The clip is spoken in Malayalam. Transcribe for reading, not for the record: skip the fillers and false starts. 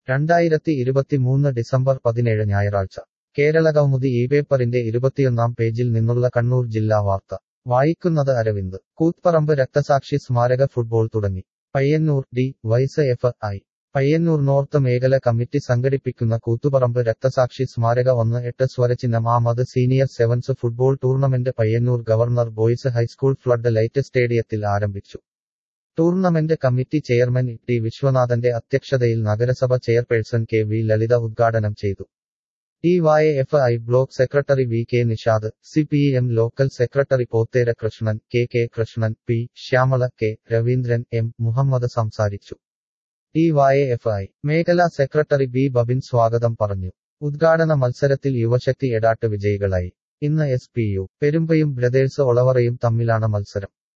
2023 ഡിസംബർ 17 ഞായറാഴ്ച കേരളകൗമുദി ഈ പേപ്പറിന്റെ 21-ാം പേജിൽ നിന്നുള്ള കണ്ണൂർ ജില്ലാ വാർത്ത വായിക്കുന്നത് അരവിന്ദ്. കൂത്പറമ്പ് രക്തസാക്ഷി സ്മാരക ഫുട്ബോൾ തുടങ്ങി. പയ്യന്നൂർ വൈസ് എഫ്.ഐ. പയ്യന്നൂർ നോർത്ത് മേഖല കമ്മിറ്റി സംഘടിപ്പിക്കുന്ന കൂത്തുപറമ്പ് രക്തസാക്ഷി സ്മാരക 1-8 സ്വരചിഹ്നം ആമത് senior sevens football tournament Payyanur government boys high school floodlight സ്റ്റേഡിയത്തിൽ ആരംഭിച്ചു. ടൂർണമെന്റ് കമ്മിറ്റി ചെയർമാൻ ടി വിശ്വനാഥന്റെ അധ്യക്ഷതയിൽ നഗരസഭ ചെയർപേഴ്സൺ കെ വി ലളിത ഉദ്ഘാടനം ചെയ്തു. DYFI block secretary V K Nishad, CPM local secretary Pothera Krishnan, K Krishnan, P Shyamala, K Raveendran, M Muhammad സംസാരിച്ചു. ഡിവൈഎഫ്ഐ മേഖലാ സെക്രട്ടറി ബി ബബിൻ സ്വാഗതം പറഞ്ഞു. ഉദ്ഘാടന മത്സരത്തിൽ യുവശക്തി എടാട്ട് വിജയികളായി. ഇന്ന് എസ്.പി.യു. പെരുമ്പയും ബ്രദേഴ്സ് ഒളവറയും തമ്മിലാണ് മത്സരം.